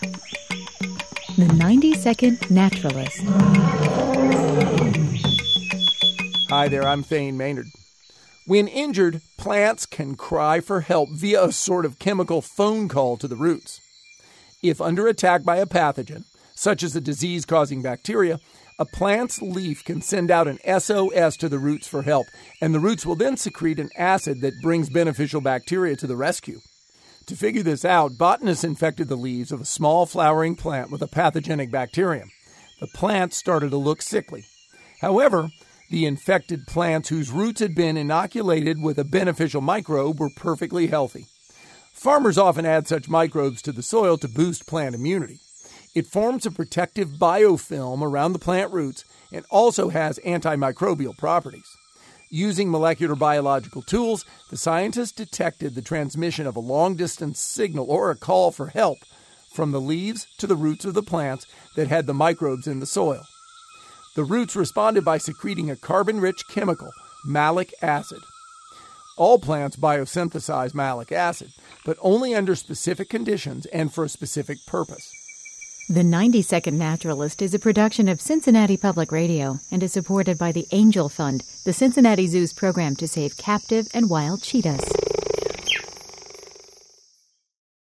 The 90-Second Naturalist. Hi there, I'm Thane Maynard. When injured, plants can cry for help via a sort of chemical phone call to the roots. If under attack by a pathogen, such as a disease-causing bacteria, a plant's leaf can send out an SOS to the roots for help, and the roots will then secrete an acid that brings beneficial bacteria to the rescue. To figure this out, botanists infected the leaves of a small flowering plant with a pathogenic bacterium. The plant started to look sickly. However, the infected plants whose roots had been inoculated with a beneficial microbe were perfectly healthy. Farmers often add such microbes to the soil to boost plant immunity. It forms a protective biofilm around the plant roots and also has antimicrobial properties. Using molecular biological tools, the scientists detected the transmission of a long-distance signal or a call for help from the leaves to the roots of the plants that had the microbes in the soil. The roots responded by secreting a carbon-rich chemical, malic acid. All plants biosynthesize malic acid, but only under specific conditions and for a specific purpose. The 90-Second Naturalist is a production of Cincinnati Public Radio and is supported by the Angel Fund, the Cincinnati Zoo's program to save captive and wild cheetahs.